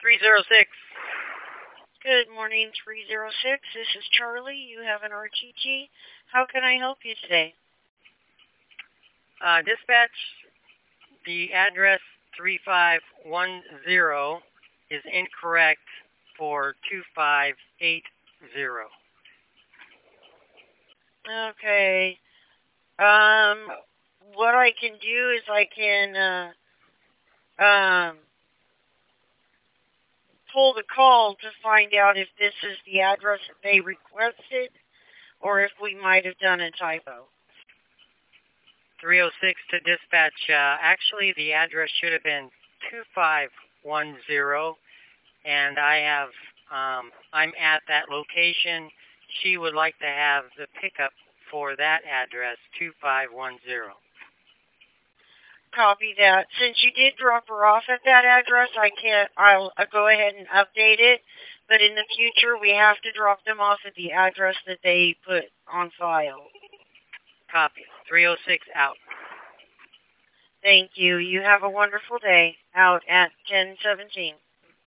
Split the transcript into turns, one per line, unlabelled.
306.
Good morning, 306. This is Charlie. You have an RTT. How can I help you today?
Dispatch, the address 3510 is incorrect for 2580.
Okay. What I can do is I can pull the call to find out if this is the address that they requested or if we might have done a typo.
306 to dispatch. Actually, the address should have been 2510, and I'm at that location. She would like to have the pickup for that address, 2510.
Copy that. Since you did drop her off at that address, I'll go ahead and update it. But in the future, we have to drop them off at the address that they put on file.
Copy. 306 out.
Thank you. You have a wonderful day. Out at 10:17.